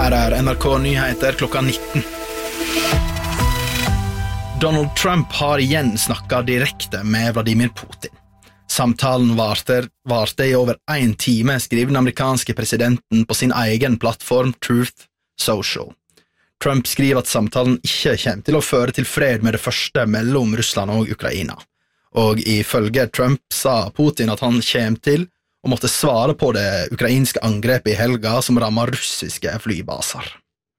Her NRK Nyheter klokka 19. Donald Trump har igjen snakket direkte med Vladimir Putin. Samtalen varte I over 1 time, skriver den amerikanske presidenten på sin egen plattform Truth Social. Trump skriver at samtalen ikke kommer til å føre til fred med det første mellom Russland og Ukraina. Og ifølge Trump sa Putin at han kommer til å måtte svare på det ukrainske angrepet I helga som rammer russiske flybaser.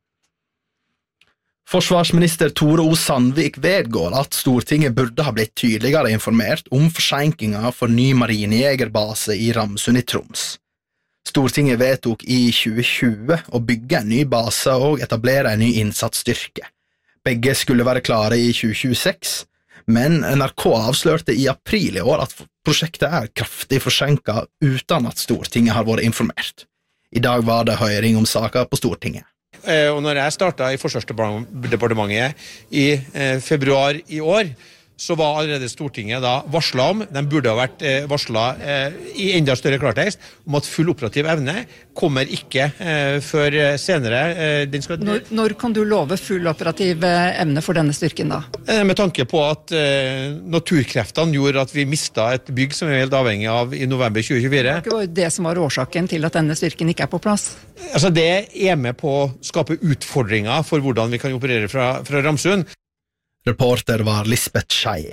Forsvarsminister Tore O. Sandvik vedgår at Stortinget burde ha blitt tydeligere informert om forsinkelser for ny marinejegerbase I Ramsund I Troms. Stortinget vedtok I 2020 å bygge en ny base og etablere en ny innsatsstyrke. Begge skulle være klare I 2026, men NRK avslørte I april I år at prosjektet kraftig forsinket uten at Stortinget har vært informert. I dag var det høring om saken på Stortinget. Og når jeg startet I Forsvarsdepartementet I februar I år, så var allerede Stortinget da varslet om, de burde ha vært varslet I enda større klartekst, om at full operativ evne kommer ikke før senere. Når kan du love full operativ evne for denne styrken da? Med tanke på at naturkreftene gjorde at vi mistet et bygg som vi helt avhengig av I november 2024. Det var det som var årsaken til at denne styrken ikke på plass. Altså det med på å skape utfordringer for hvordan vi kan operere fra Ramsund. Reporter var Lisbeth Schei.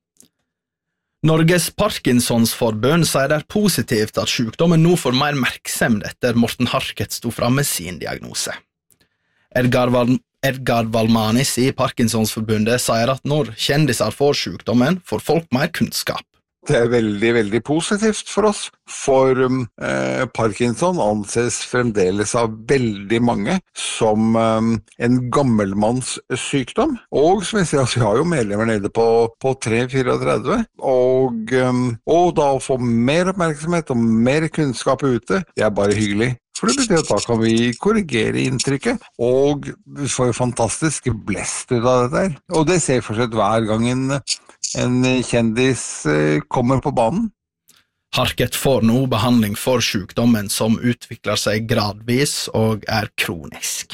Norges Parkinsonsforbund sier det positivt at sykdommen nå får mer merksemd etter Morten Harket stod fram med sin diagnose. Edgar Valmanis I Parkinsonsforbundet sier at når kjendiser får sykdommen, får folk mer kunnskap. Det veldig, veldig positivt for oss, for Parkinson anses fremdeles av veldig mange som en gammelmannssykdom. Og som jeg sier, vi har jo medlemmer nede på 3-34, og da å få mer oppmerksomhet og mer kunnskap ute, det bare hyggelig. For det betyr at da kan vi korrigere inntrykket, og vi får jo fantastisk blest ut av dette her. Og det ser for seg hver gang en kjendis kommer på banen. Harket får nå behandling for sykdommen som utvikler seg gradvis og kronisk.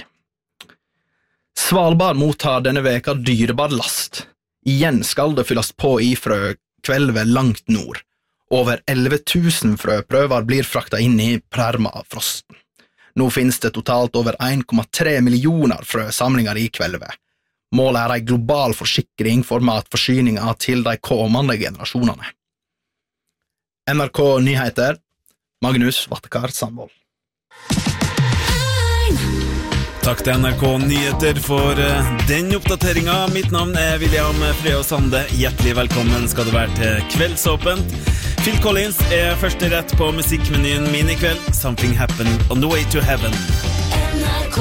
Svalbard mottar denne veka dyrebar last. Igjen skal det fylles på I frøkvelvet langt nord. Over 11 000 frøprøver blir fraktet inn I permafrosten. Nå finnes det totalt over 1,3 millioner frøsamlinger I kvelvet. Målet en global forsikring for matforsyninger til de kommende generasjonene. NRK Nyheter, Magnus Vattekar Sandvold. Takk til NRK Nyheter for den oppdateringen. Mitt navn William Freo Sande. Hjertelig velkommen skal du være til Kveldsåpent. Phil Collins første rett på musikkmenyen min I kveld. Something Happened on the Way to Heaven. NRK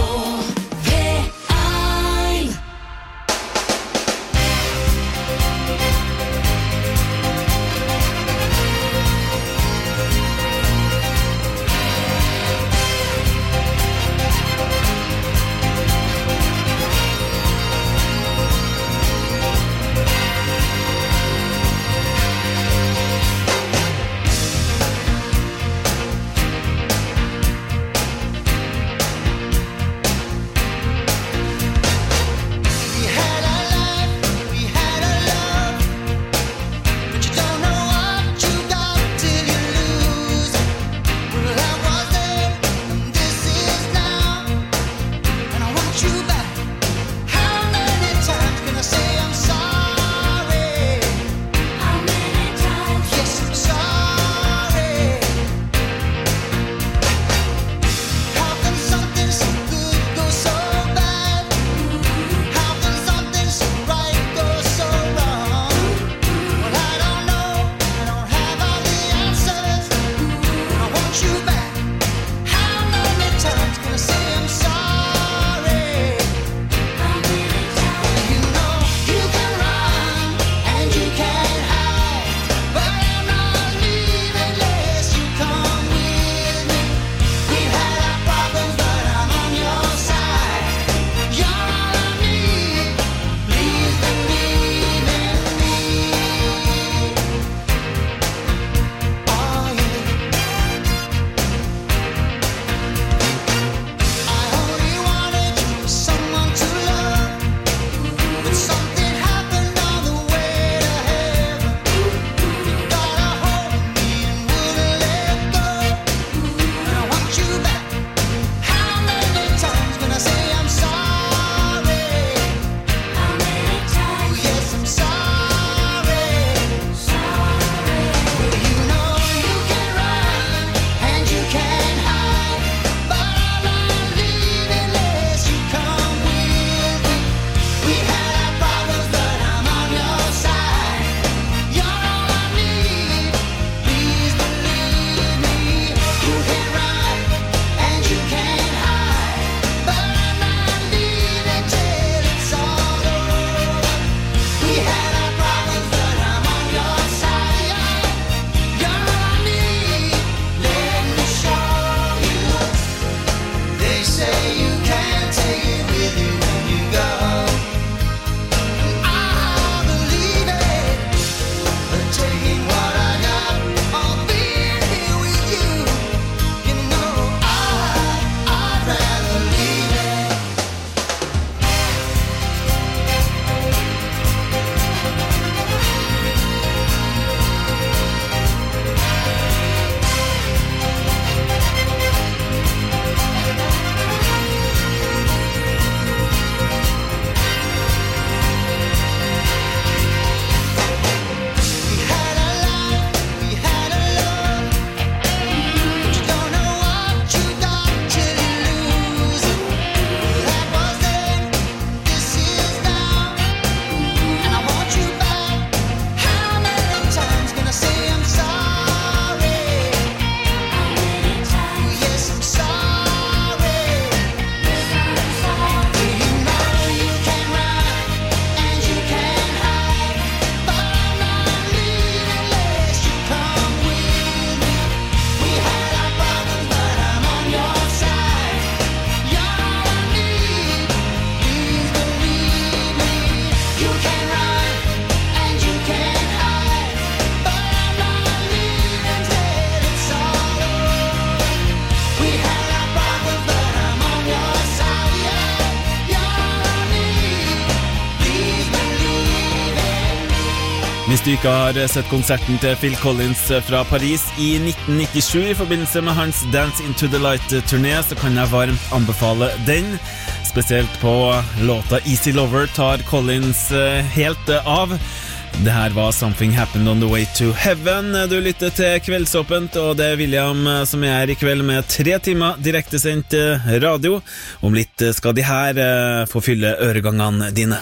du ikke har sett konserten til Phil Collins fra Paris i 1997 i forbindelse med hans Dance Into the Light-turné, så kan jeg varmt anbefale den. Spesielt på låta Easy Lover tar Collins helt av. Det her var Something Happened on the Way to Heaven. Du lytter til Kveldsåpent, og det er William som er her i kveld med 3 timer direktesendt radio. Om litt skal de her få fylle øregangene dine.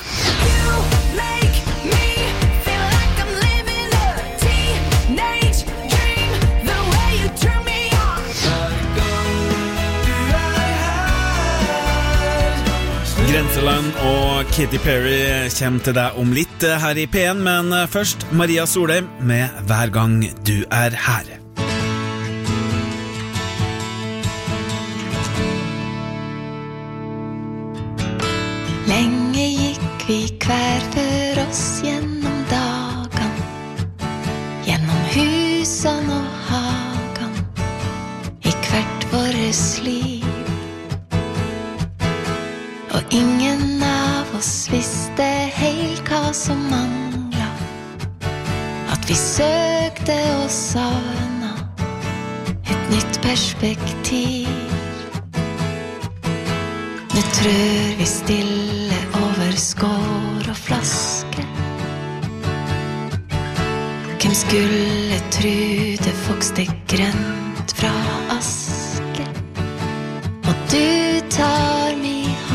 Grenseland og Katy Perry kommer til deg om litt her i P1, men først Maria Solheim med Hver gang du er her. Lenge gikk vi hver for oss gjennom dagen, gjennom husene og hagen, i hvert våres liv. Og ingen av oss visste helt hva som manglet, at vi søkte og savna et nytt perspektiv. Nå trør vi stille over skår og flaske. Hvem skulle tro det vokste grønt fra aske? Og du tar min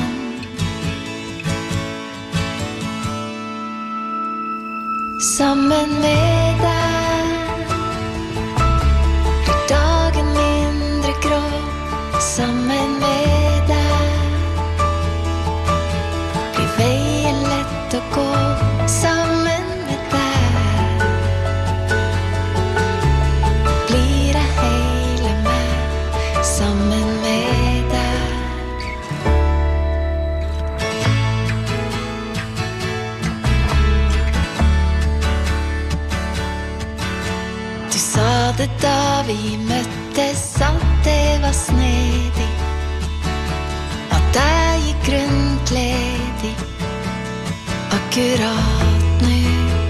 sammen med deg, blir dagen mindre grå. Sammen med deg, blir veien lett å gå. Sammen med deg, blir jeg hele meg. Sammen med deg. Det da vi møttes at det var snedig, at jeg gikk rundt ledig akkurat nå.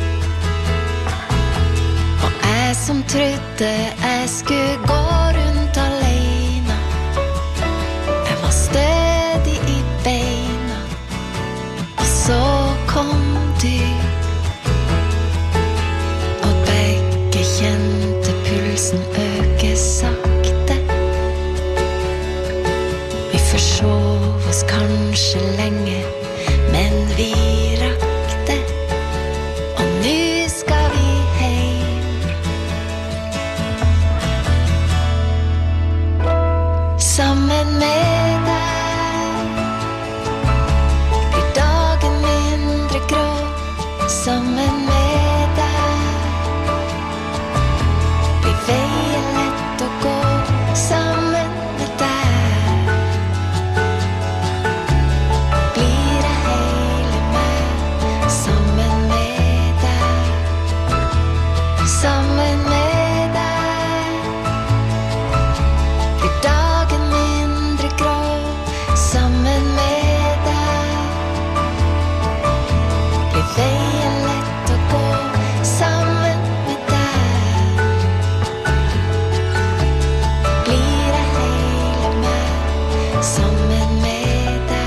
Og jeg som trodde jeg skulle gå rundt alene, jeg var stødig i beina, og så kom du, og begge kjente pulsen øker sakte. Vi forsov oss kanskje lenge, men vi rakk det. Og nå skal vi hjem. Sammen med deg blir dagen mindre grå. Sammen med veien lett å gå. Sammen med deg blir jeg hele meg. Sammen med deg, sammen med deg, blir dagen mindre grå. Sammen med deg blir veien lett å gå. Sammen med deg sammen med deg.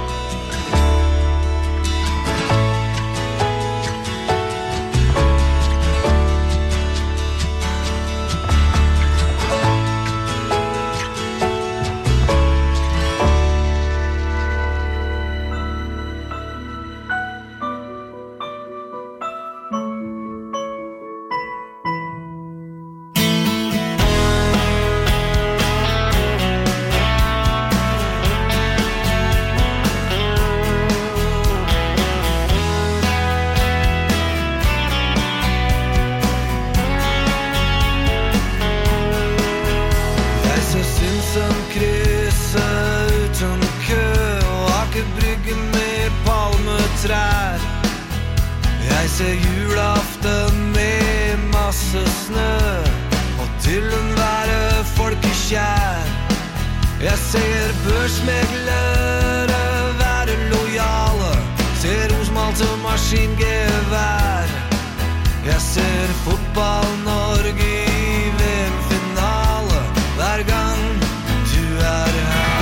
Jeg ser julaften med masse snø, og til enhver folkekjær. Jeg ser børsmeglere være lojale, ser rosmalte maskingevær. Jeg ser fotball-Norge i VM-finale hver gang du her.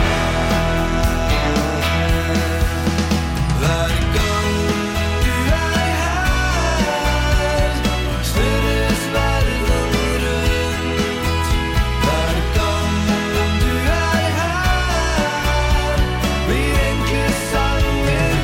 Hver gang du her, snurres verden rundt. Hver gang du her, blir enkle sanger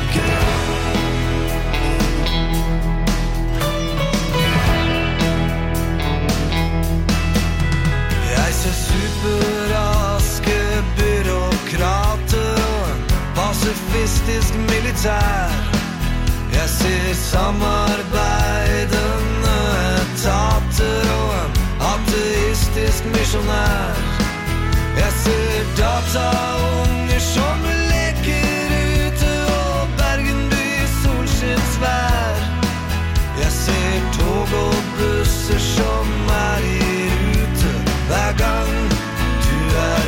Jeg ser superraske byråkrater og en pasifistisk militær. Jeg ser samarbeidende etater og en ateistisk misjonær. Jeg ser dataunger som leker ute og Bergenby solskinnsvær. Jeg ser tog og busser som i rute hver gang du her.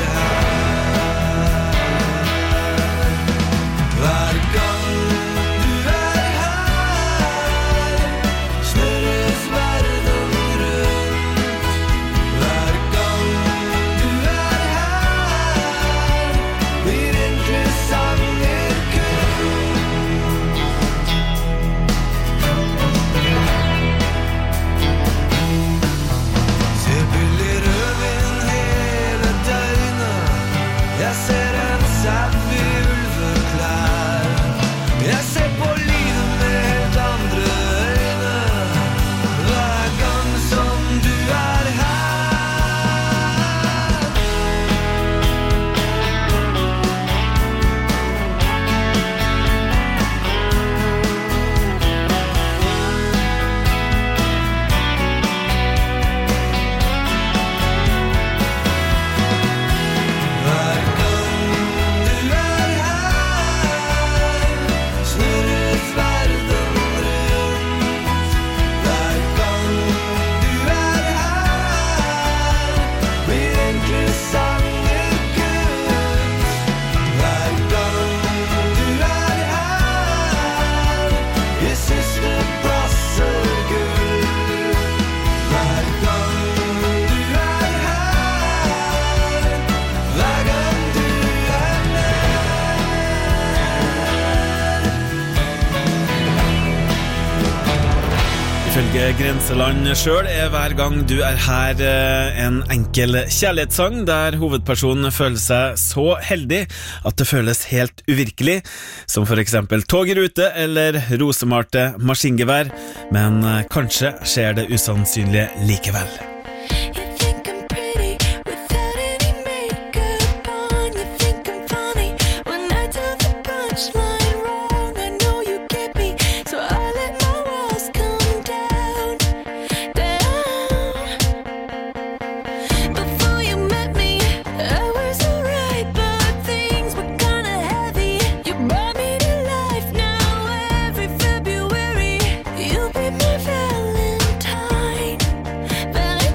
Hver gang du her, snurres verden rundt. Hver gang du her, blir enkle sanger Ser billig rødvin hele døgnet. Jeg ser en sau i ulveklær. Jeg ser på livet med helt andre øyne hver gang som du her. Hver gang du her, snurres verden rundt. Hver gang du her, blir enkle sanger kunst. Hver gang du her, i siste plasser gull. Hver gang du her, hver gang du Ifølge Grenseland selv hver gang du her en enkel kjærlighetssang der hovedpersonen føler seg så heldig at det føles helt uvirkelig, som for eksempel tog i rute eller rosemalte maskingevær, men kanskje skjer det usannsynlige likevel. You think I'm pretty without any makeup on. You think I'm funny when I tell the punchline wrong. I know you get me, so I let my walls come down, down. Before you met me, I was alright, but things were kinda heavy. You brought me to life now every February. You'll be my Valentine, Valentine.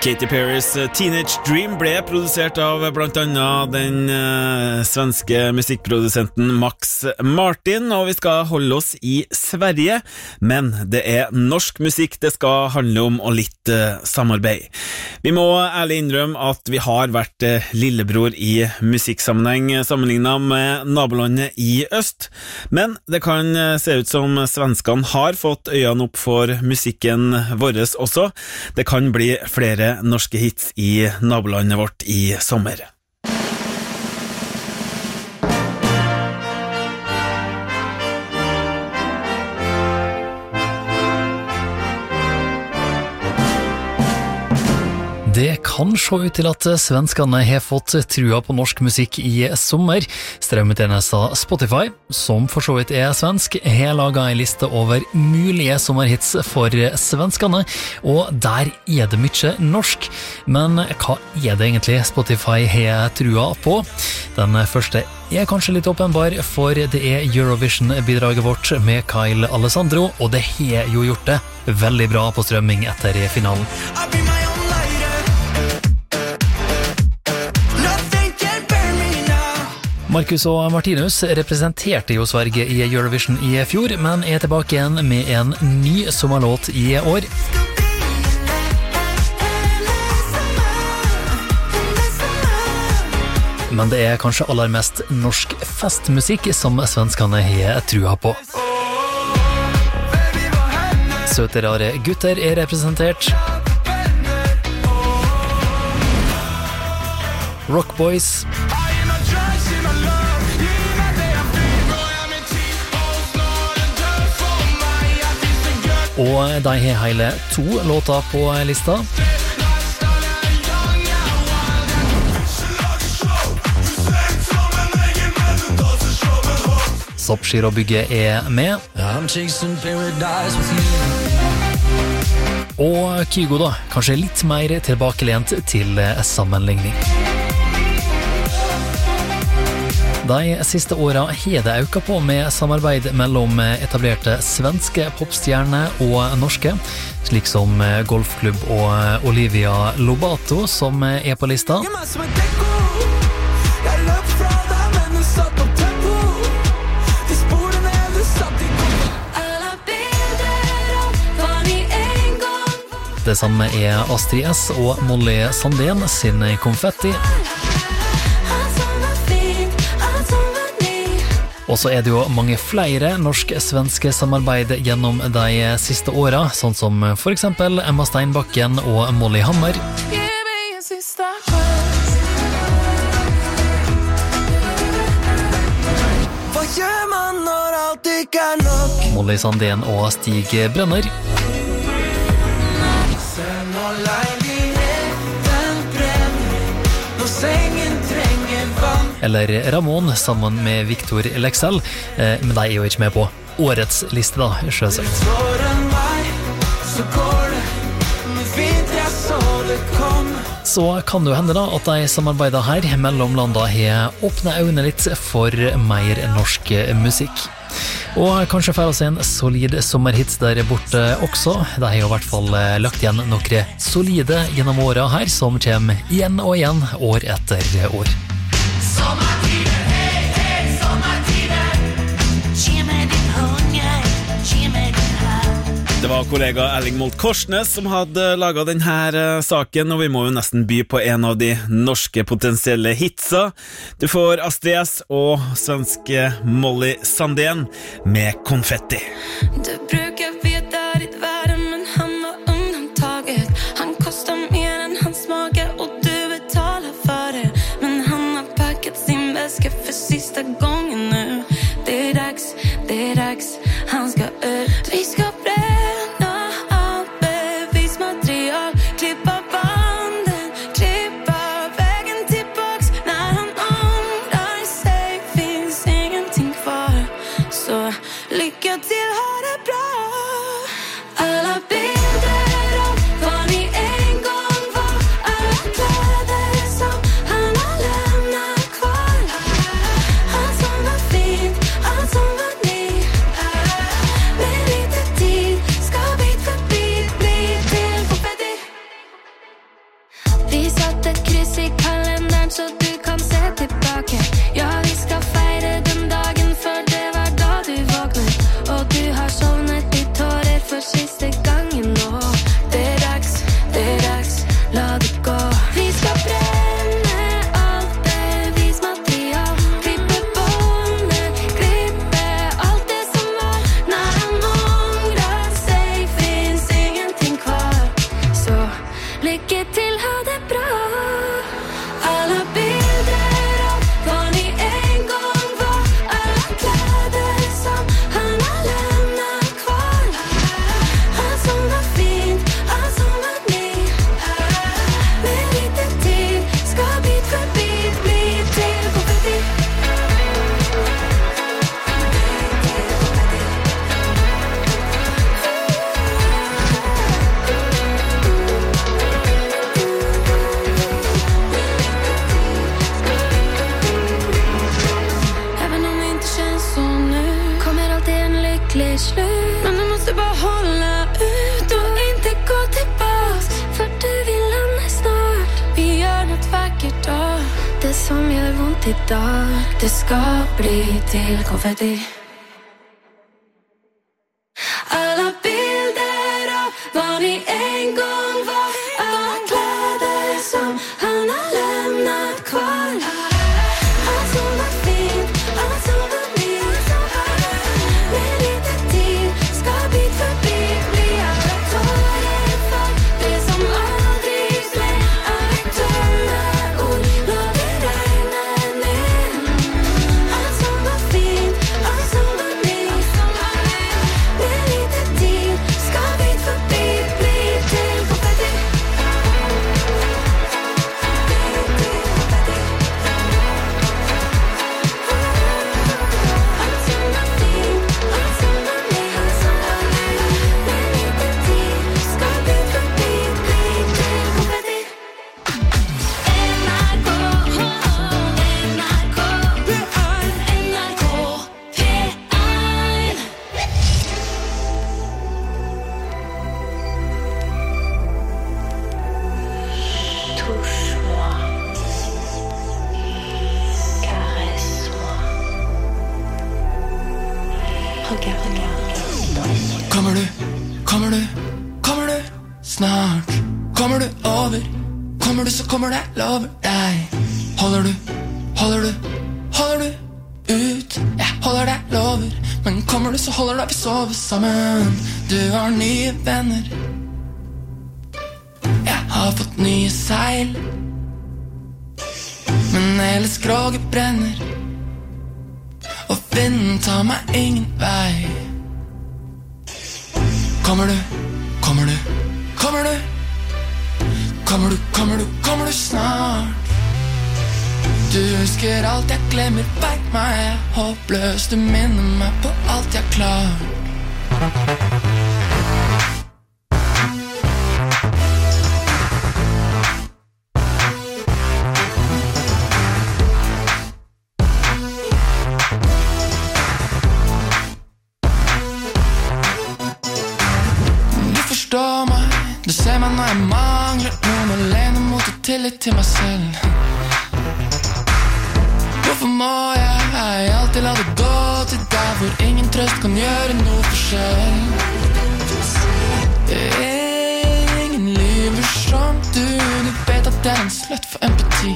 Katy Perrys Teenage Dream ble produsert av blant annet den svenske musikkprodusenten Max Martin, og vi skal holde oss i Sverige, men det norsk musikk det skal handle om, og litt samarbeid. Vi må ærlig innrømme at vi har vært lillebror i musikksammenheng sammenlignet med nabolandet i øst, men det kan se ut som svenskene har fått øynene opp for musikken vår også. Det kan bli flere norske hits i nabolandet vårt i sommer. Det kan se ut til at svenskene har fått trua på norsk musikk i sommer. Strømmetjenesten Spotify, som for så vidt svensk, har laget en liste over mulige sommerhits for svenskene, og der det mye norsk. Men hva det egentlig Spotify har trua på? Den første kanskje litt åpenbar, for det Eurovision-bidraget vårt med Kyle Alessandro, og det har jo gjort det veldig bra på strømming etter finalen. Marcus og Martinus representerte jo Sverige i Eurovision i fjor, men tilbake igjen med en ny sommerlåt i år. Men det kanskje aller mest norsk festmusikk som svenskene har trua på. Søte, rare gutter representert. Rock Boys. Og de har hele 2 låter på lista. Soppskirobygget med. Og Kygo da, kanskje litt mer tilbakelent til sammenligning. De siste årene har det økt på med samarbeid mellom etablerte svenske popstjerner og norske, slik som Golfklubb og Olivia Lobato, som på lista. Det samme Astrid S og Molly Sandén sin Konfetti. Og så det jo mange flere norsk-svenske samarbeid gjennom de siste årene, sånn som for eksempel Emma Steinbakken og Molly Hammer. Hva gjør man når alt ikke nok? Molly Sandén og Stig Brenner. Sen og leiligheten brenner, når sengen trenger vann. Eller Ramón sammen med Victor Lexell, men de jo ikke med på årets liste da, selvsagt. Så kan det jo hende da at de samarbeider her mellom landene har åpnet øynene litt for mer norsk musikk. Og kanskje får oss en solid sommerhits der borte også. De har jo i hvert fall lagt igjen noen solide gjennom året her, som kommer igjen og igjen, år etter år. Det var kollega Erling Molt Korsnes som hadde laget denne saken, og vi må jo nesten by på en av de norske potensielle hitsa. Du får Astrid S og svenske Molly Sandén med Konfetti. Du brukar veta ditt värde, men han var undantaget. Han kostar mer än hans mage och du betalar för det. Men han har packat sin väska för sista gången nu. Det är dags, han ska ut. Vi ska bränna allt bevismaterial, klippa banden, klippa vägen tillbaks. När han ångrar sig finns ingenting kvar. Så lycka till, ha det bra. Alla bilder av vad ni en gång var, alla kläder som han har lämnat kvar. Allt som var fint, allt som var ni. Med lite snart så du kan se tilbake. Ja, vi skal feire den dagen for det var da du våknet. Og du har sovnet i tårer for siste gangen nå. Det er dags, la det gå. Vi skal brenne alt bevismaterial. Klippe båndet, klippe alt det som var. Når han angrer seg, finnes ingenting kvar. Så lykke til, ha det bra. Alle bilder av hva ni en gang var. Alle klæder som han alene kvar. Alt som var fint, alt som var ny. Med lite tid skal bit for bit bli til konfetti. Även om det inte känns så nu kommer alltid en lycklig slut. Men du måste bara hålla ut och inte gå tillbaks. För du vill lämna snart. Vi gör något vackert då. Det som gör ont idag, det ska bli till konfetti. Alla bilder av vad ni en gång var. Alla kläder som han har lämnat kvar. Allt som var fint, allt som var nytt. Med lite tid ska bit för bit bli alla tårer för det som aldrig blev. Alla tunna ord låter regna ner. Allt som var fint, allt som var nytt. Med lite tid ska bit för bit bli till konfetti. Allt som var fint, allt som var nytt. Med lite tid ska bit för bit bli till konfetti. NRK, P1. Touche-moi, caresse-moi, regarde-moi dans les yeux. Kommer du, kommer du, kommer du snart? Kommer du over? Kommer du så kommer det lover deg. Holder du, holder du, holder du ut? Jeg holder deg lover. Men kommer du så holder deg, vi sover sammen. Du har nye venner. Jeg har fått nye seil. Men hele skroget brenner. Og vinden tar meg ingen vei. Kommer du, kommer du, kommer du? Kommer du, kommer du, kommer du snart? Du husker alt jeg glemmer, vet meg jeg er håpløs. Du minner meg på alt jeg klart. Du forstår meg, du ser meg når jeg mangler noen og lener mot og tillit til meg selv. Hvorfor må jeg alltid la det gå til deg hvor ingen trøst kan gjøre noe forskjell? Ingen lyver som du vet at det er en sløtt for empati.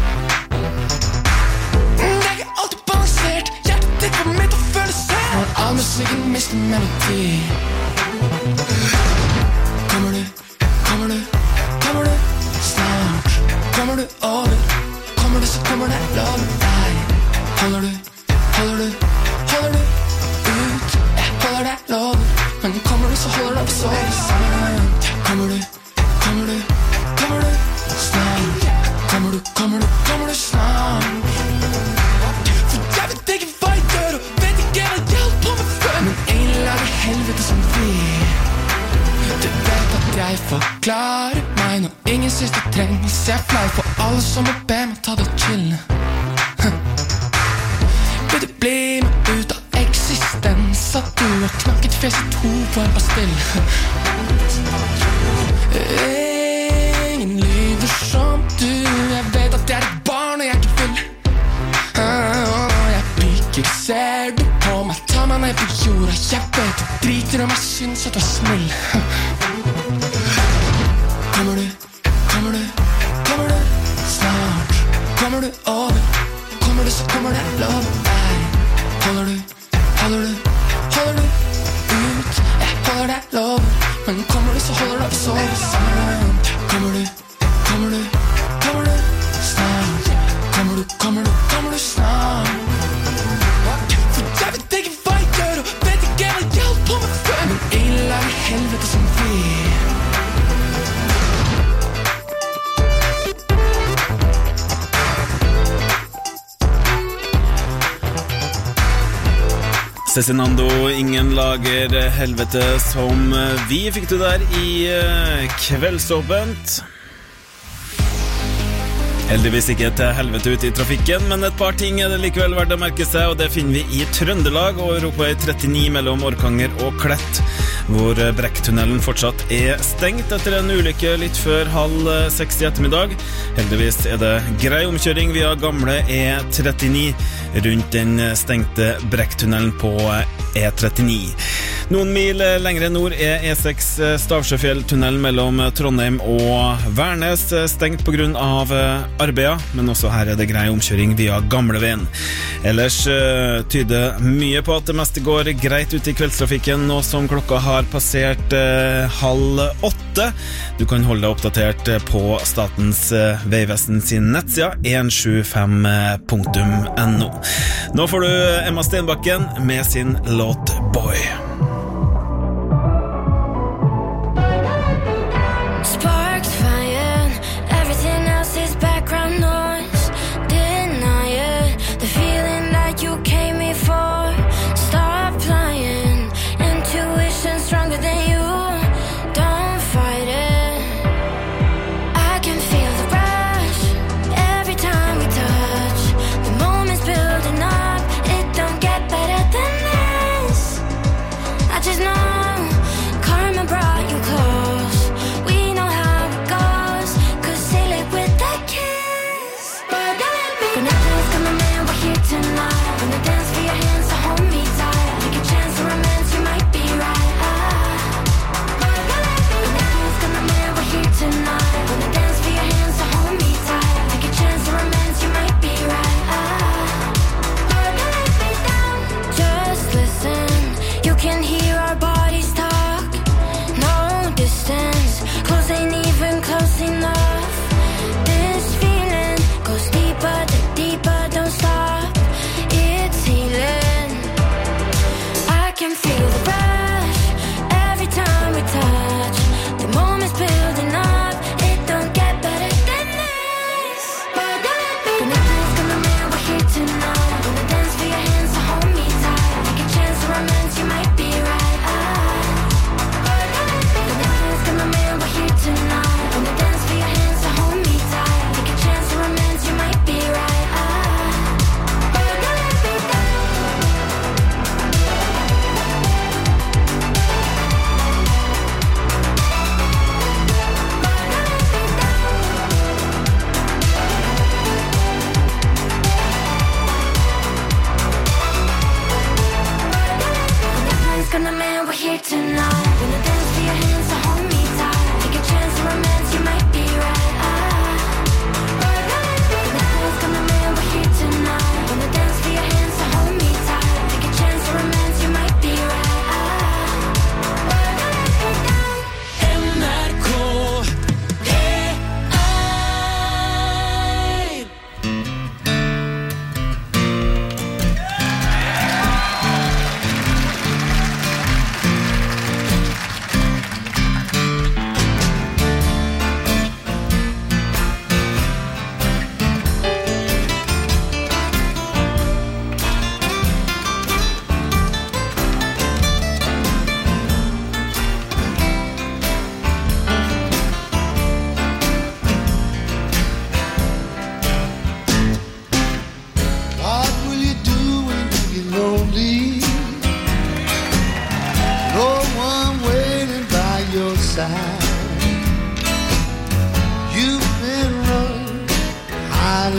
Det er ikke alltid balansert, hjertet ditt var mitt og føles selv. Når all musikken mister melodi. Kommer du, kommer du, kommer du snart? Kommer du over? Kommer du så kommer det lover deg. Holder du, holder du, holder du ut? Jeg holder deg lover. Men kommer du så holder deg, vi sover sammen. Kommer du, kommer du, kommer du snart? Kommer du, kommer du, kommer du snart? For jeg vet ikke hva jeg gjør og vet ikke hva jeg holder på med før. Men ingen lager helvete som vi. Du vet at jeg forklarer meg når ingen synes det trengs. Jeg er flau for alle som må be meg ta det chill. Vil du bli med ut av eksistens? At du har knakket fjeset to på en pastill. Ingen lyder som du. Jeg vet at jeg er et barn ned på jorda. Jeg vet du driter om jeg synes at du er snill. Kommer du snart? Kommer du over? Kommer du så kommer det lov. Nei, holder du ut? Jeg holder deg lov. Men kommer du så holder du oss over sammen. Kommer du snart? Kommer du snart? For jeg vet ikke hva jeg gjør, og vet ikke hva jeg holdt på med før. Men en lag i helvete som vi. Cezinando, ingen lager helvete som vi fikk du der i Kveldsåpent. Heldigvis ikke til helvete ut i trafikken, men et par ting det likevel verdt å merke seg, og det finner vi i Trøndelag og Europa i 39 mellom Orkanger og Klett, hvor Brekktunnelen fortsatt stengt etter en ulykke litt før 5:30 i ettermiddag. Heldigvis det grei omkjøring via gamle E39 rundt den stengte Brekktunnelen på E39. Noen mil lengre nord E6 Stavsjøfjelltunnelen mellom Trondheim og Værnes stengt på grunn av arbeidet, men også her det grei omkjøring via gamleveien. Ellers tyder mye på at det meste går greit ut i kveldstrafikken nå som klokka har passert 7:30. Du kan holde deg oppdatert på Statens Vegvesen sin nettsida 175.no. Nå får du Emma Stenbakken med sin låt Boy.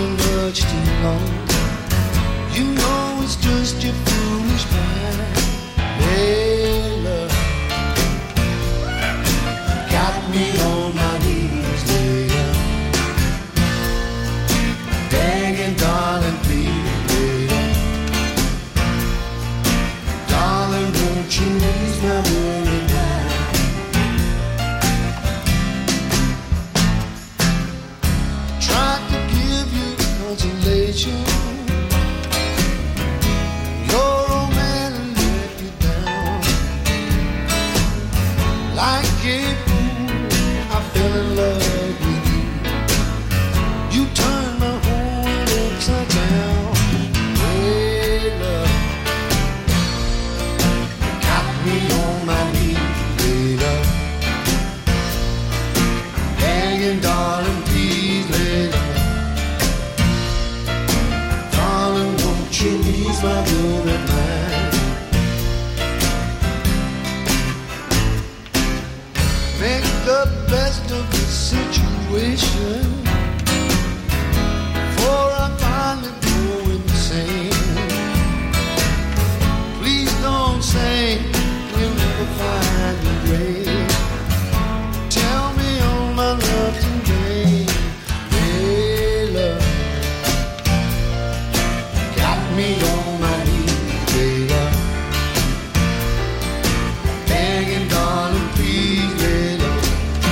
You know it's just your foolish mind. situation. Your old man let you down. Like a fool, I fell in love with you. You turned my whole world upside down. Hey, love, got me on my knees, hey, love. Begging, darling, please, hey, love. Darling, won't you ease my worried mind? Make the best of the situation, for I finally go insane. Please don't say we'll never find a grave. Tell me all my love today. Hey, love, got me on my knees, hey, love. Begging, darling, please, hey, love.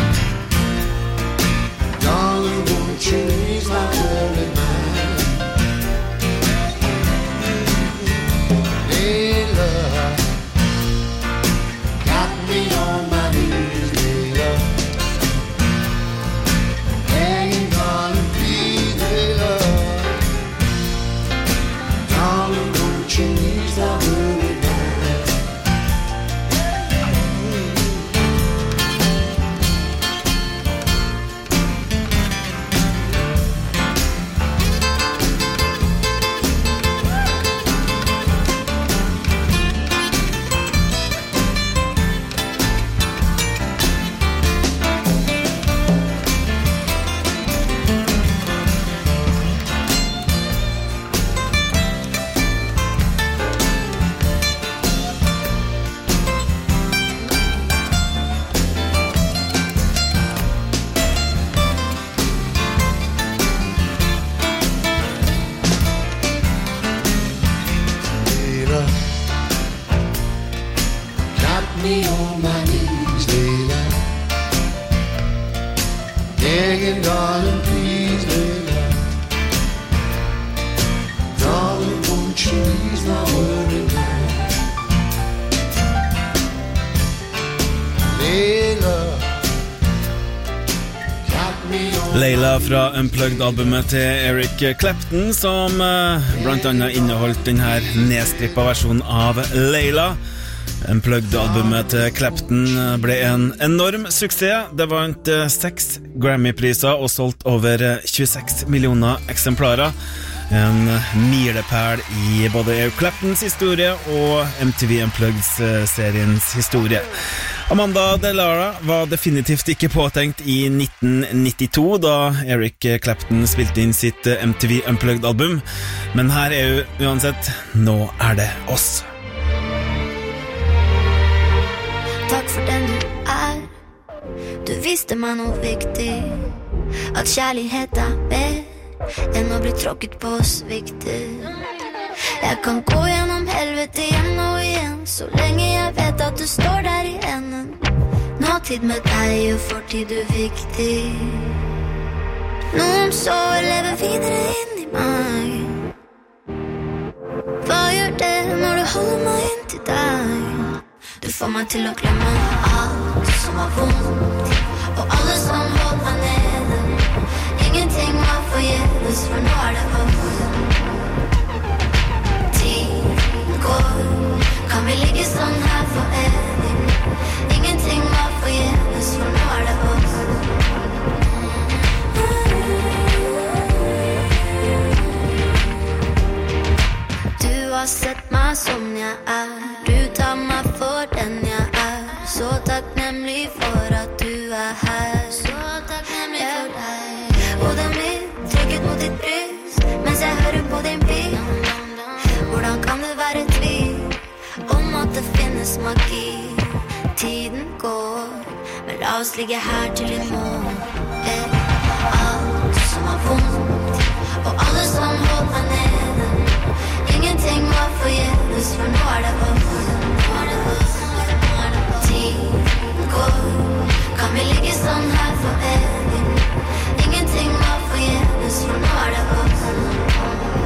Darling, won't you ease my worried mind? Hey, love, got me on my knees, hey, love. Begging, darling, please, hey, love. Darling, won't you ease my worried mind? Layla, got me on my knees, Layla. Begging, darling, please, Layla. Darling, won't you ease my worried mind? Layla, got me on Layla fra Unplugged-albumet til Eric Clapton, som blant annet inneholdt denne nedstrippa versjonen av Layla. Unplugged-albumet til Clapton ble en enorm suksess. Det vant 6 Grammy-priser og solgt over 26 millioner eksemplarer. En milepæl i både Eric Claptons historie og MTV Unplugged-seriens historie. Amanda Delara var definitivt ikke påtenkt i 1992 da Eric Clapton spilte inn sitt MTV Unplugged-album, men her er jo uansett Nå er det oss. Takk for den du er. Du viste meg noe viktig, at kjærlighet er mer enn å bli tråkket på og sviktet. Jeg kan gå gjennom helvete igjen og igjen, så lenge jeg vet at du står der i enden. Nåtid med deg og fortid er viktig. Noen sår lever videre inn i meg. Hva gjør det når du holder meg inntil deg? Du får meg til å glemme alt som var vondt, og alle som holdt meg nede. Ingenting var forgjeves, for nå er det oss. Tiden går, kan vi ligge sånn her for evig? Ingenting var forgjeves, for nå er det oss. Du har sett meg som jeg er. Du tar meg for den jeg er. Så takknemlig for at du er her. Så takknemlig for deg. Hodet mitt trykket mot ditt bryst mens jeg hører på din bil. Hvordan kan det være tvil om at det finnes magi? Tiden går, men la oss ligge her til i morgen. Alt som var vondt, og alle som holdt meg nede. Ingenting var forgjeves, for nå er det oss. Tiden går, kan vi ligge sånn her for evig? Ingenting var forgjeves, for nå er det oss.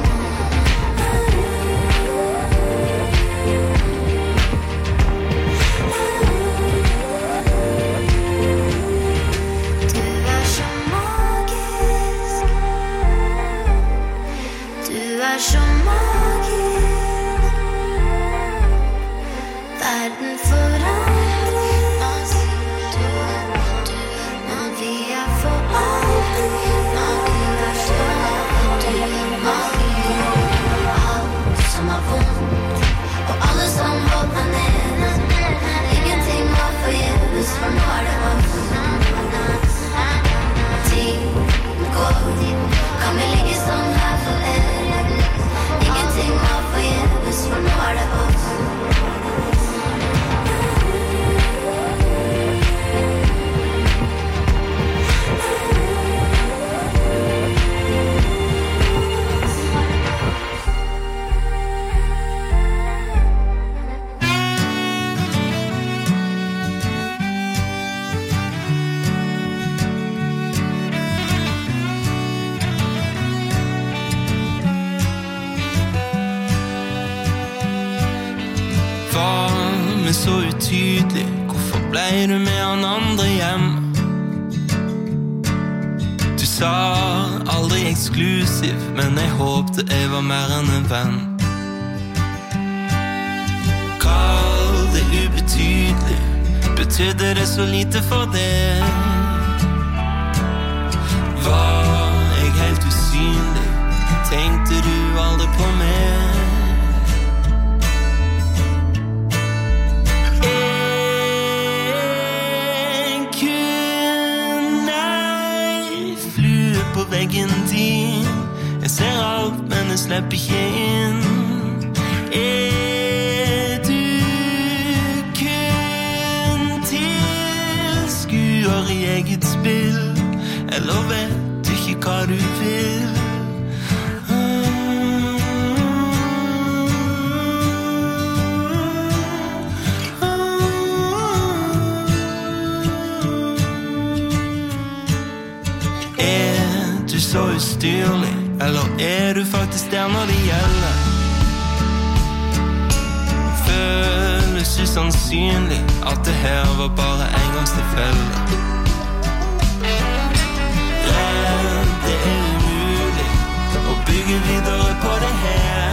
ubetydelig. Hvorfor ble du med han andre hjem? Du sa aldri eksklusiv, men jeg håpte jeg var mer enn en venn. Kall det ubetydelig, betydde det så lite for deg? Var jeg helt usynlig, tenkte du aldri på meg? En kun ei flue på veggen din. Jeg ser alt, men jeg slipper ikke inn. Er du kun tilskuer i eget spill? Eller vet du ikke hva du vil? Er du så ustyrlig, eller er du faktisk der når det gjelder? Føles usannsynlig at det her var bare engangstilfelle. Det umulig å bygge videre på det her.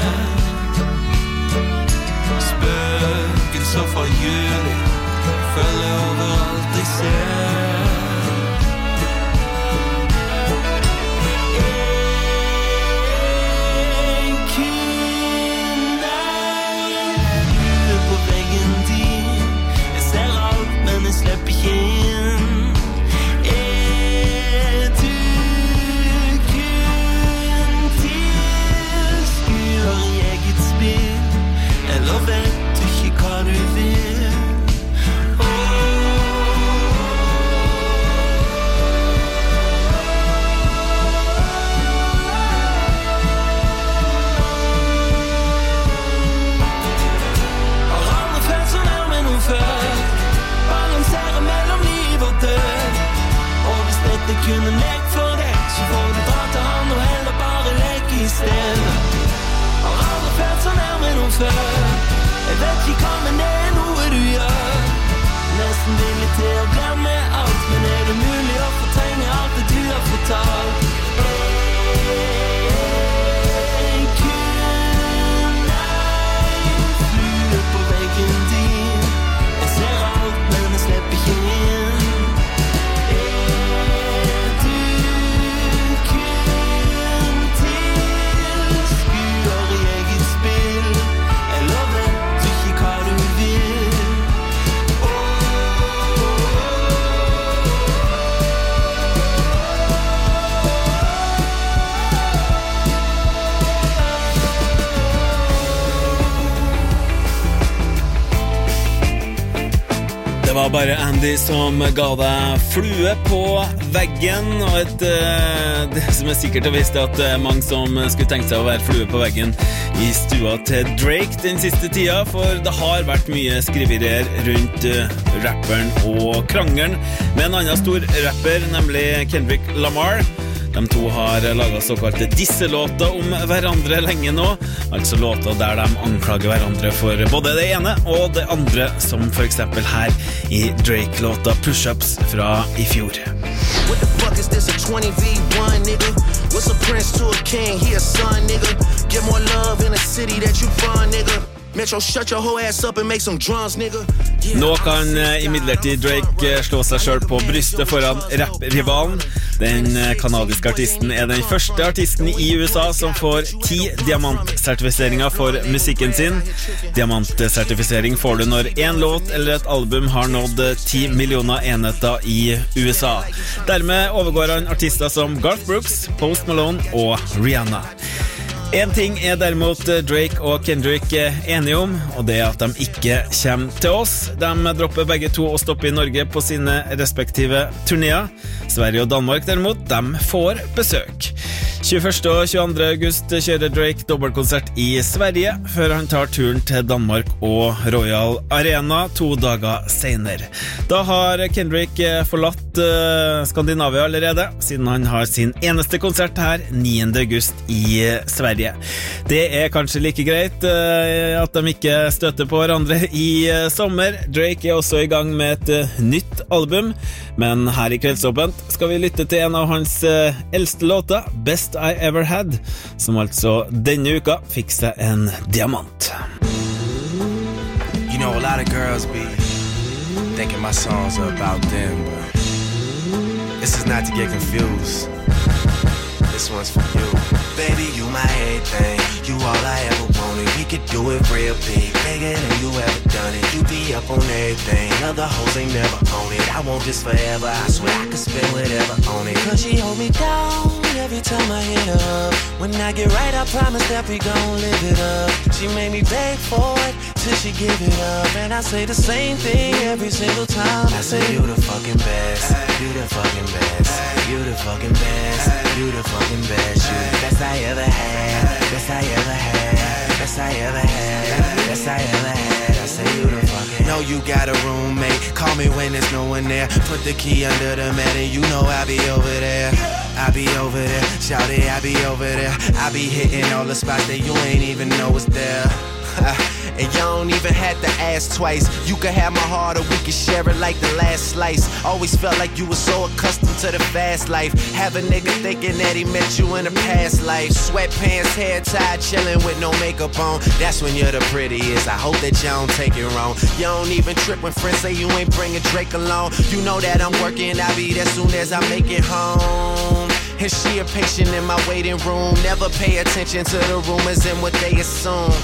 Spøkelser fra juli følger overalt jeg ser. En kun ei flue på veggen din. Jeg ser alt, men jeg slipper ikke inn. Eller vet du ikke hva du vil? Har aldri følt så nærme noen før. Balanserer mellom liv og død. Og hvis dette kunne lekt for deg, så får du dra til han og heller bare leke i stedet. Har aldri følt så nærme noen før. Jeg vet ikke hva, men det noe du gjør. Nesten villig til å glemme alt, men det mulig å fortrenge alt det du har fortalt? En kun ei flue på veggen din. Jeg ser alt, men jeg slipper ikke inn. Er du kun tilskuer i eget spill? Eller vet du ikke hva du vil? Det var bare Andy som ga deg flue på veggen, og det som sikkert visst at det mange som skulle tenkt seg å være flue på veggen i stua til Drake den siste tida, for det har vært mye skriverier rundt rapperen og krangelen med en annen stor rapper, nemlig Kendrick Lamar. De to har laget såkalte disselåter om hverandre lenge nå, altså låter der de anklager hverandre for både det ene og det andre, som for eksempel her i Drake-låta Push-Ups fra i fjor. What the fuck is this, a 20v1, nigga? What's a prince to a king? He a son, nigga. Get more love in a city that you from, nigga. Metro, shut your whole ass up and make some drums, nigga. Nå kan imidlertid Drake slå seg selv på brystet foran rap-rivalen. Den kanadiske artisten er den første artisten i USA som får 10 diamantsertifiseringer for musikken sin. Diamantsertifisering får du når en låt eller et album har nådd 10 millioner enheter i USA. Dermed overgår han artister som Garth Brooks, Post Malone og Rihanna. En ting er derimot Drake og Kendrick enige om, og det er at de ikke kommer til oss. De dropper begge to å stoppe i Norge på sine respektive turnéer. Sverige og Danmark derimot, de får besøk. 21. og 22. august kjører Drake dobbeltkonsert i Sverige, før han tar turen til Danmark og Royal Arena 2 dager senere. Da har Kendrick forlatt Skandinavia allerede, siden han har sin eneste konsert her 9. august i Sverige. Det kanskje like greit at de ikke støter på hverandre i sommer. Drake også i gang med et nytt album, men her i Kveldsåpent skal vi lytte til en av hans eldste låter, Best I Ever Had, som altså denne uka fikk seg en diamant. You know, a lot of girls be thinking my songs are about them, but this is not to get confused. This one's for you. Baby, you my everything. You all I ever wanted. We could do it real big, bigger than you ever done it. You be up on everything. Other hoes ain't never on it. I want this forever. I swear I could spend whatever on it. Cause she hold me down every time I hit up. When I get right, I promise that we gon' live it up. She made me beg for it till she give it up. And I say the same thing every single time. I say you the fucking best. You the fucking best. You the fucking best. You the fucking best. You the best I ever had. Best I ever had. Best I ever had. Best I ever had. I say you the fucking. Know you got a roommate. Call me when there's no one there. Put the key under the mat and you know I'll be over there. I be over there, shout it, I be over there. I be hitting all the spots that you ain't even know is there. And you don't even have to ask twice. You could have my heart or we could share it like the last slice. Always felt like you were so accustomed to the fast life. Have a nigga thinking that he met you in a past life. Sweatpants, hair tied, chilling with no makeup on. That's when you're the prettiest. I hope that you don't take it wrong. You don't even trip when friends say you ain't bringing Drake along. You know that I'm working, I'll be there soon as I make it home. And she a patient in my waiting room. Never pay attention to the rumors and what they assume.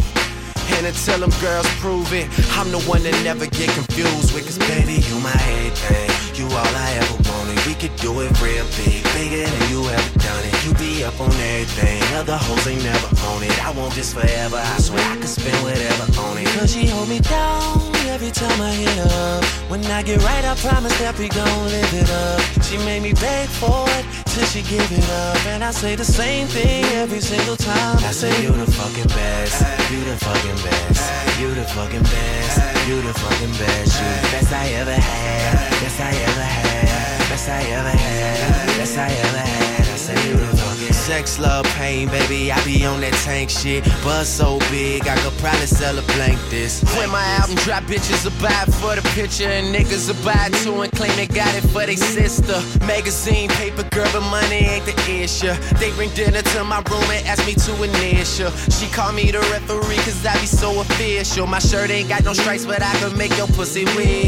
And until them girls prove it, I'm the one that never get confused with. Cause baby, you my everything. You all I ever wanted. We could do it real big, bigger than you ever done it. You be up on everything. Other hoes ain't never on it. I want this forever. I swear I could spend whatever on it. Cause she hold me down every time I hit up. When I get right, I promise that we gon' live it up. She made me beg for it till she give it up. And I say the same thing every single time. I say you the fucking best. You the fucking best. You the fucking best. You the fucking best. You the best I ever had. Best I ever had. Best I ever had. Best I ever had. I say you the fucking sex, love, pain, baby. I be on that tank shit. Buzz so big, I could probably sell a blank this. When my album drop, bitches will buy it for the picture, and niggas will buy it too and claim they got it for they sister. Magazine, paper, girl, but money ain't the issue. They bring dinner to my room and ask me to initial. She call me the referee cause I be so official. My shirt ain't got no stripes, but I can make your pussy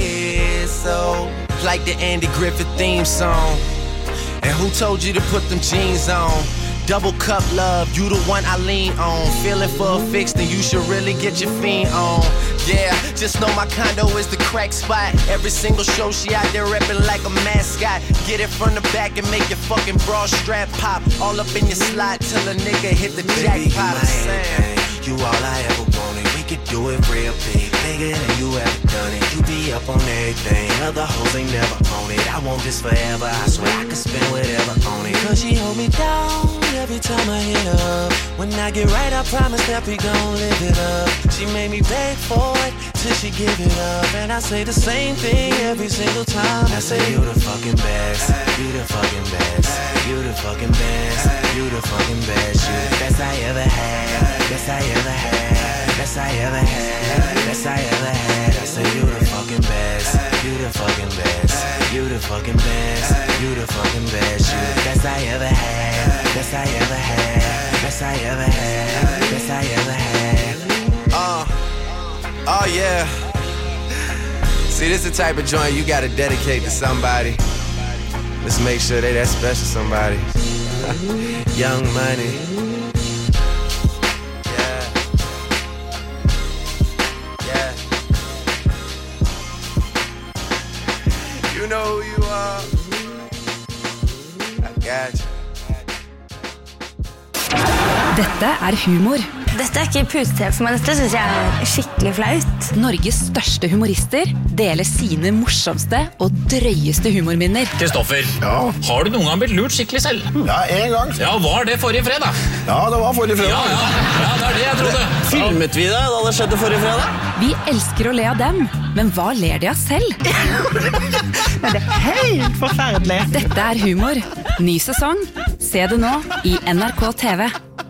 whistle like the Andy Griffith theme song. And who told you to put them jeans on? Double cup love, you the one I lean on. Feeling for a fix, then you should really get your fiend on. Yeah, just know my condo is the crack spot. Every single show she out there reppin' like a mascot. Get it from the back and make your fucking bra strap pop. All up in your slot till a nigga hit the jackpot. You all I ever wanted. We could do it real big, bigger than you ever done it. You be up on everything. Other hoes ain't never on it. I want this forever. I swear I could spend whatever on it. Cause she hold me down every time I hit up. When I get right, I promise that we gon' live it up. She made me beg for it till she give it up. And I say the same thing every single time. I say you the fucking best. You the fucking best. You the fucking best. You the fucking best. You the best I ever had. Best I ever had. Best I ever had. Best I ever had. I say you the fucking best. You the fucking best. You the fucking best. You the fucking best. You the best I ever had. Best I ever had. Best I ever had. Best I ever had. Oh yeah. See, this is the type of joint you gotta dedicate to somebody. Let's make sure they that special somebody. Young Money. You know who you are. I got you. Dette humor. Dette ikke putetreff for meg, dette synes jeg skikkelig flaut. Norges største humorister deler sine morsomste og drøyeste humorminner. Kristoffer, har du noen gang blitt lurt skikkelig selv? Ja, en gang. Ja, var det forrige fredag? Ja, det var forrige fredag. Ja, det det jeg trodde. Filmet vi det da det skjedde forrige fredag? Vi elsker å le av dem, men hva ler de av selv? Det helt forferdelig. Dette humor. Ny sesong. Se det nå i NRK TV.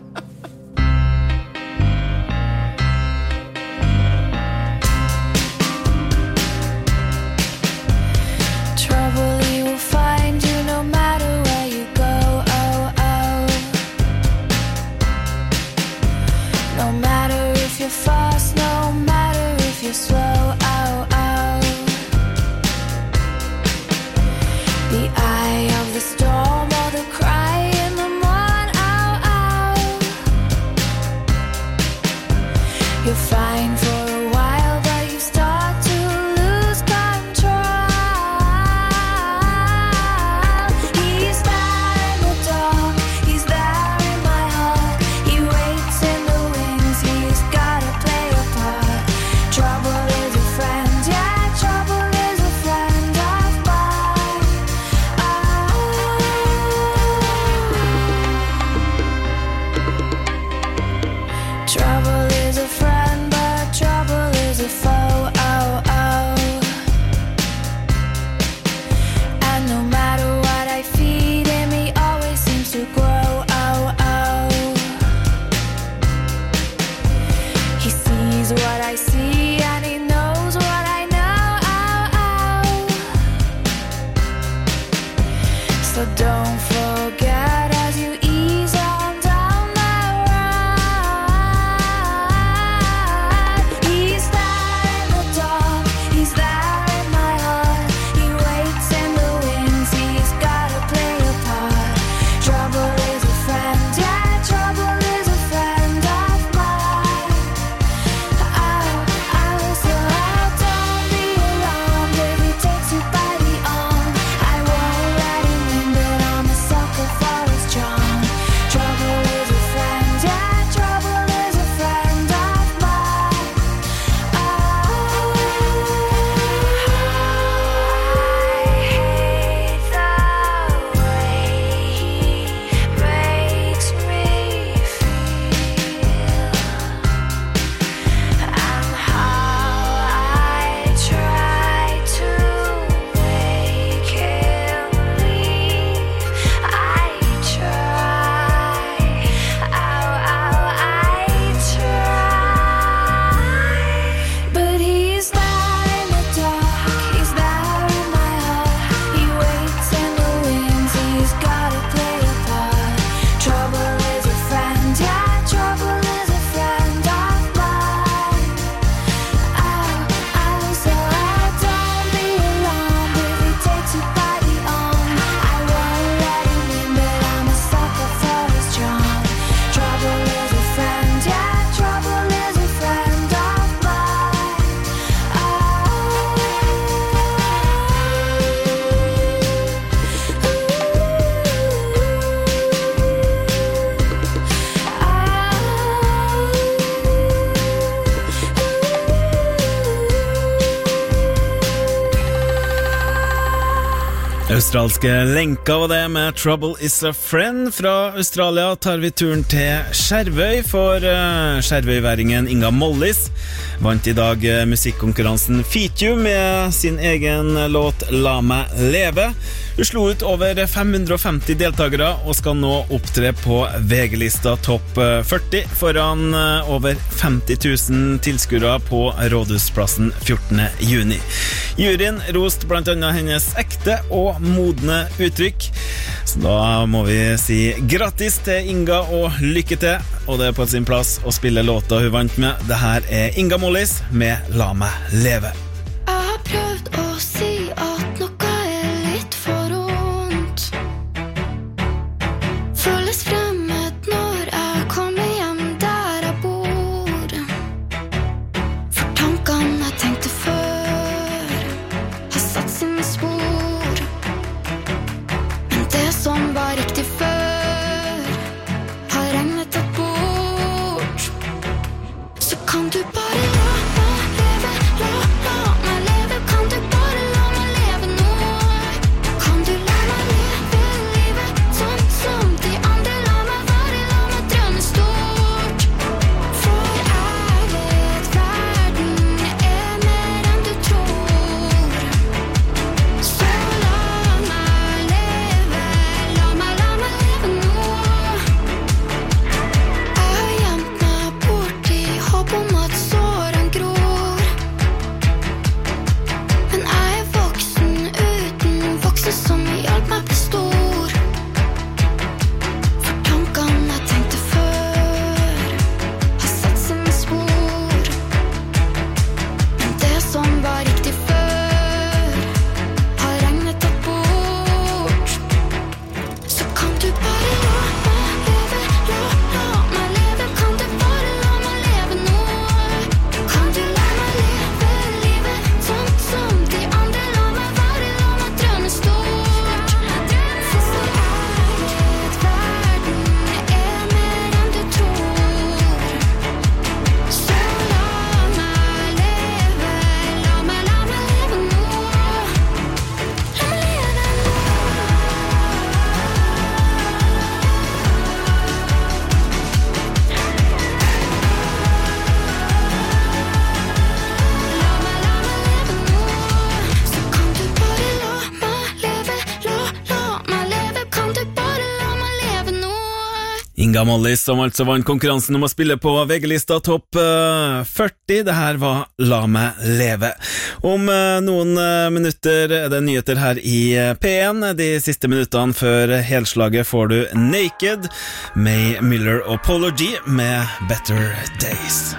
Australske lenka var det med Trouble is a Friend. Fra Australia tar vi turen til Skjervøy, for skjervøyværingen Inga Mollis vant i dag musikkonkurransen Feature med sin egen låt La meg leve. Hun slo ut over 550 deltakere og skal nå opptre på VG-lista topp 40 foran over 50 000 tilskuere på Rådhusplassen 14. juni. Juryen roste blant annet hennes ekte og modne uttrykk. Så da må vi si grattis til Inga og lykke til. Og det er på sin plass å spille låta hun vant med. Det her er Inga Mollis med La meg leve. Jeg har prøvd å si at noe er litt for vondt. Føles fremmed når jeg kommer hjem der jeg bor. For tankene jeg tenkte før har satt sine spor. Men det som var riktig før har regnet tatt bort. Inga Mollis som altså vant konkurransen om å spille på VG-lista topp 40. Det her var La meg leve. Om noen minutter det nyheter her i P1. De siste minuttene før helslaget får du Naked, May Miller og Polo G med Better Days.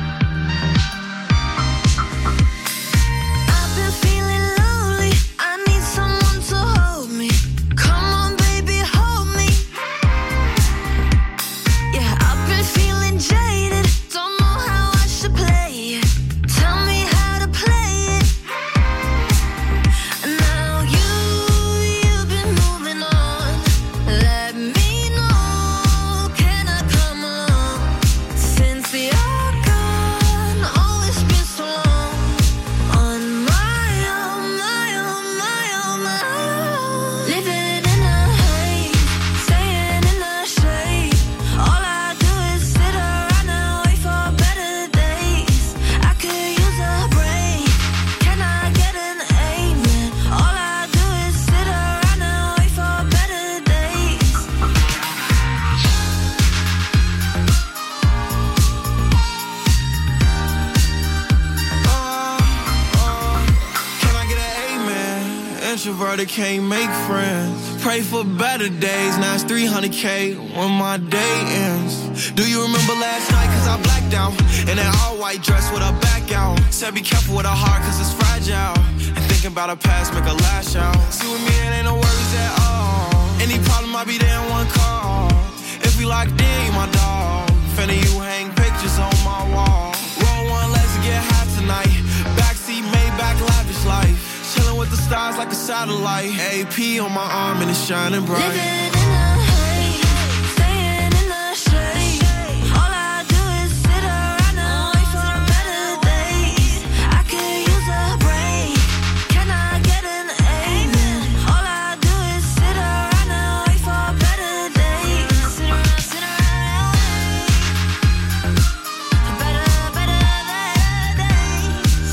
Introverted, can't make friends. Pray for better days. Now it's 300K when my day ends. Do you remember last night? Cause I blacked out in that all-white dress with her back out. Said be careful with her heart cause it's fragile. And thinking about her past make her lash out. See with me it ain't no worries at all. Any problem I'll be there in one call. If we locked in, you my dog. Finna you hang pictures on my wall. Roll one, let's get high tonight. Backseat, Maybach, lavish life. Chilling with the stars like a satellite. AP on my arm and it's shining bright. Living in the haze, staying in the shade. All I do is sit around and wait for better days. I could use a break. Can I get an amen? All I do is sit around and wait for better days. Sit around and wait. Better days.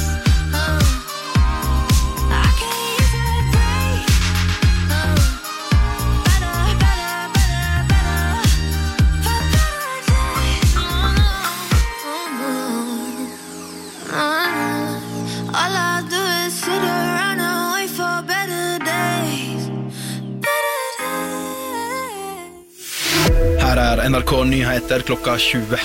All I do is sit around and wait for better days. Her NRK Nyheter klokka 20.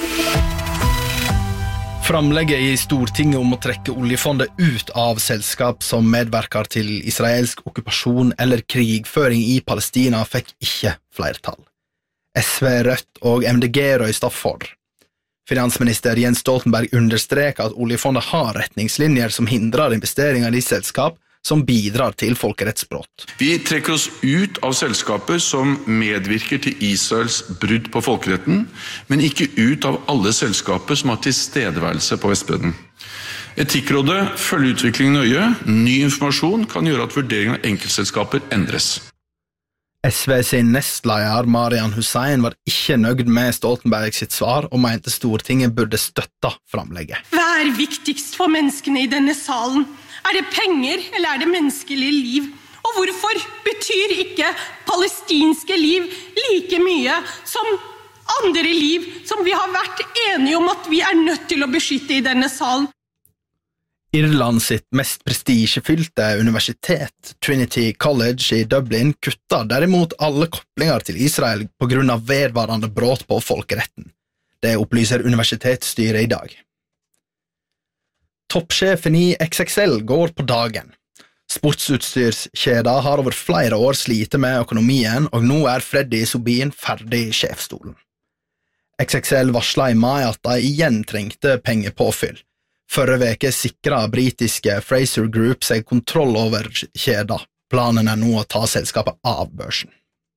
Framlegget i Stortinget om å trekke oljefondet ut av selskap som medverker til israelsk okkupasjon eller krigføring i Palestina fikk ikke flertall. SV, Rødt og MDG røystet for. Finansminister Jens Stoltenberg understreker at oljefondet har retningslinjer som hindrer investeringer i selskap som bidrar til folkerettsbrott. Vi trekker oss ut av selskaper som medvirker til Israels brudd på folkeretten, men ikke ut av alle selskaper som har tilstedeværelse på Vestbredden. Etikkrådet følger utviklingen nøye. Ny informasjon kan gjøre at vurderingen av enkeltselskaper endres. SV sin nestleder Marian Hussein var ikke nøgd med Stoltenberg sitt svar og mente Stortinget burde støtte framlegget. Hva er viktigst for menneskene i denne salen? Er det penger, eller er det menneskelige liv? Og hvorfor betyr ikke palestinske liv like mye som andre liv som vi har vært enige om at vi er nødt til å beskytte i denne salen? Irland sitt mest prestisjefylte universitet, Trinity College i Dublin, kutta derimot alle koblinger til Israel på grunn av vedvarende brot på folkeretten. Det opplyser universitetsstyret i dag. Toppsjefen i XXL går på dagen. Sportsutstyrskjeda har over flere år slite med økonomien, og nå er Freddy Sobin ferdig i sjefstolen. XXL varslet i mai at de igjen trengte pengepåfyll. Forrige veke sikret britiske Fraser Group seg kontroll over kjeda. Planen er nå å ta selskapet av børsen.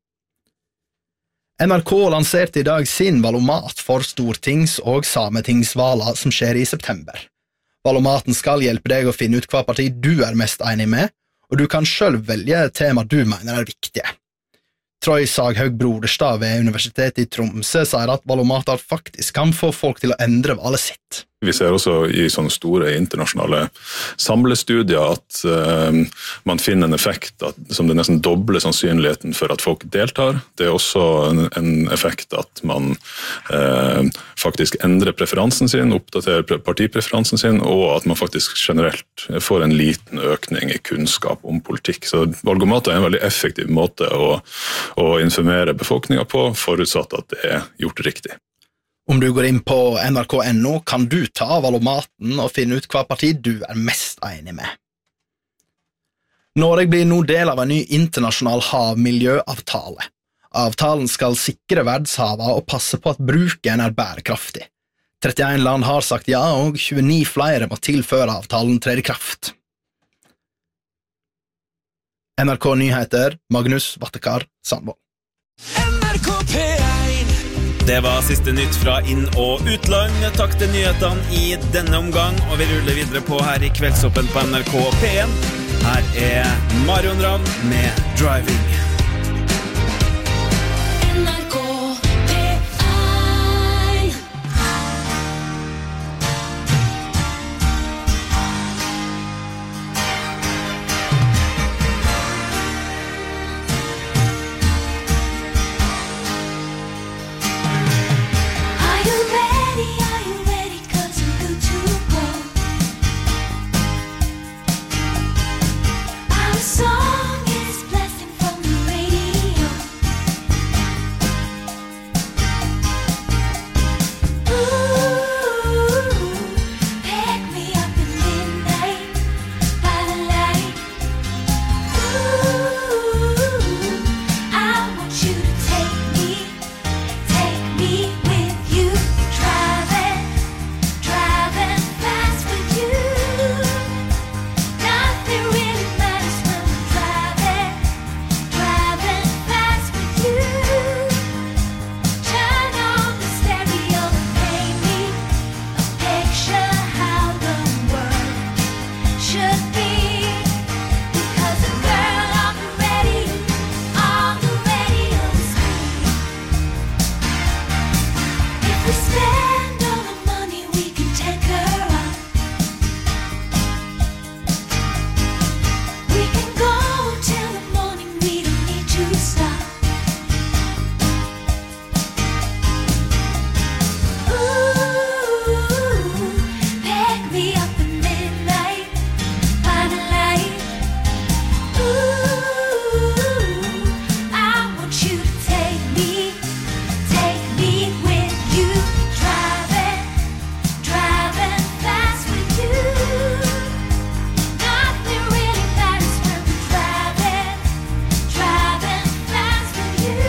NRK lanserte i dag sin valomat for stortings- og sametingsvaler som skjer i september. Valomaten skal hjelpe deg å finne ut hva parti du er mest enig med, og du kan selv velge tema du mener er viktige. Troy Saghaug Broderstad ved Universitetet i Tromsø sier at valomater faktisk kan få folk til å endre valet sitt. Vi ser også i sånne store internasjonale samlestudier at man finner en effekt som det nesten dobler sannsynligheten for at folk deltar. Det også en effekt at man faktisk endrer preferansen sin, oppdaterer partipreferansen sin, og at man faktisk generelt får en liten økning i kunnskap om politikk. Så valgomater en veldig effektiv måte å informere befolkningen på, forutsatt at det gjort riktig. Om du går inn på nrk.no, kan du ta valgomaten og finne ut hva parti du mest enig med. Norge blir nå del av en ny internasjonal havmiljøavtale. Avtalen skal sikre verdenshavet og passe på at bruken bærekraftig. 31 land har sagt ja, og 29 flere må tilføre avtalen trer i kraft. NRK Nyheter, Magnus Vattekar Sandvold. NRK P1. Det var siste nytt fra inn- og utland. Takk til nyhetene i denne omgang, og vi ruller videre på her i Kveldsåpen på NRK P1. Her Marion Ravn med Driving. NRK P1. Are you ready? Are you ready? 'Cause I'm good to go. Our song is blasting from the radio. Ooh, pick me up in midnight by the light. Ooh, I want you to take me with you, driving fast with you. Nothing really matters when we're driving fast with you. Turn on the stereo and play me a picture how the world should be. Because a girl on the radio is me. If we spend all the money, we can take her out. We can go till the morning, we don't need to stop. Ooh, pick me up at midnight by the light. Ooh, I want you to take me with you, driving fast with you. Nothing really matters when we're driving fast with you.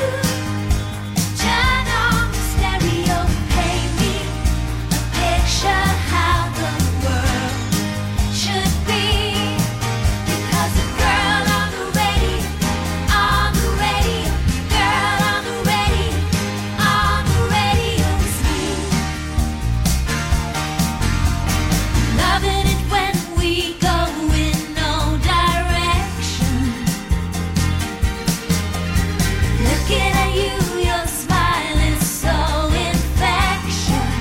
Turn on the stereo and play me a picture how the world should be. Because a girl on the radio, girl on the radio is me. Loving it when we go in no direction. Looking at you, your smile is so infectious.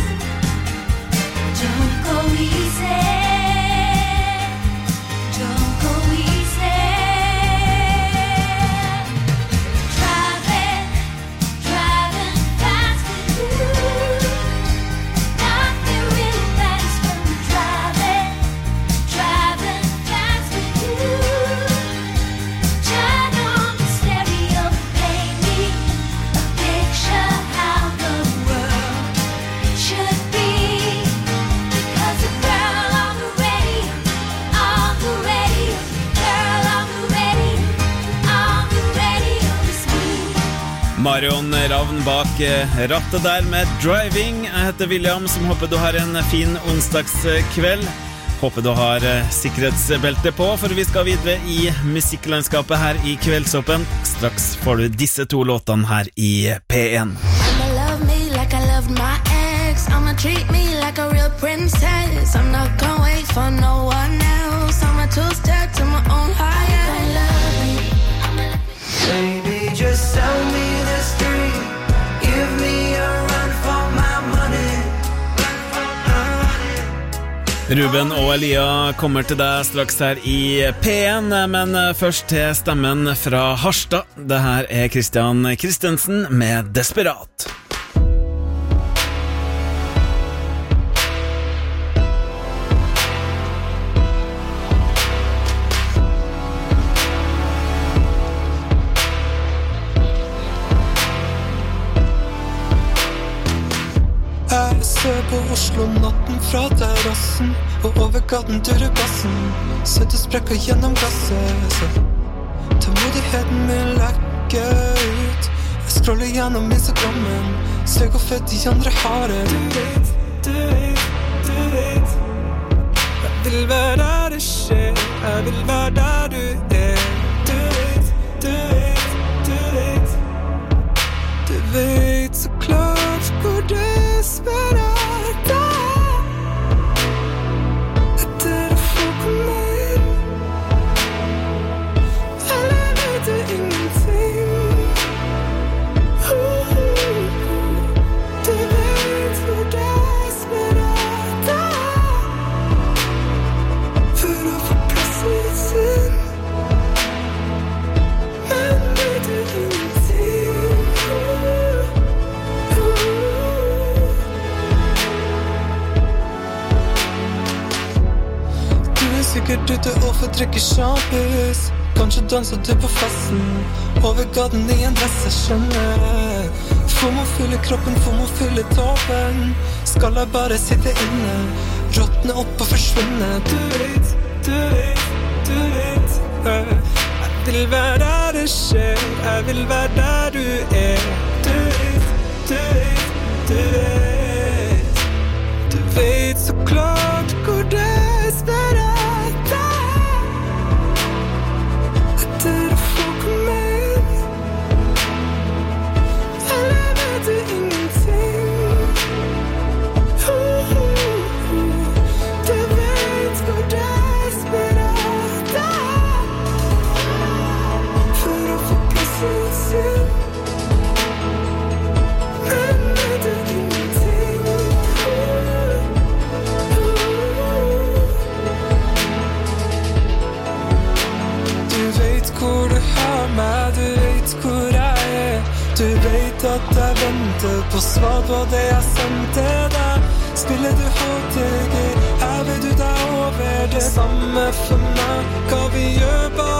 Don't go easy. Don't go easy. Driving fast with you. Nothing really matters when we're driving fast with you. Turn on the stereo and play me a picture how the world should be. Because a girl on the radio, girl on the radio is me. Marion Ravn bak rattet der med Driving. Jeg heter William, som håper du har en fin onsdagskveld. Håper du har sikkerhetsbelte på, for vi skal videre i musikklandskapet her i Kveldsåpen. Straks får du disse to låtene her i P1. I'ma love me like I loved my ex. I'ma treat me like a real princess. I'm not gonna wait for no one else. I'ma two-step to my own higher. Love me. Baby, just sell me this dream. Give me a run for my money. Ruben og Elia kommer til deg straks her i P1, men først til stemmen fra Harstad. Det her Christian Christensen med Desperat. Jeg ser på Oslo natten fra terrassen, og over gaten dører bassen, søtte sprekker gjennom glasset, så tålmodigheten min lekker ut. Jeg scroller gjennom Instagrammen, ser hvor fett de andre har det. Du vet jeg vil være der det skjer, jeg vil være der du Du vet så klart hvor desperat etter å få komme inn. Eller vet du ingenting? Du vet hvor desperat for å få plass i sin. Men vet du ingenting? Sikkert ute og får drikke champis. Kanskje danser du på festen over gaten i en dress, jeg skjønner. Får man fylle kroppen, får man fylle toppen. Skal jeg bare sitte inne, råtne opp og forsvinne? Du vet jeg vil være der det skjer, jeg vil være der du Du vet så klart hvor desperat etter å få komme inn. Eller vet du ingenting? Du vet hvor desperat for å få plass i sin. Men vet du ingenting? Du vet hvor du har meg, du vet hvor jeg Du vet at jeg venter på svar på det jeg sendte deg. Spiller du HTG, hever du deg over det samme for meg. Hva vi gjør bare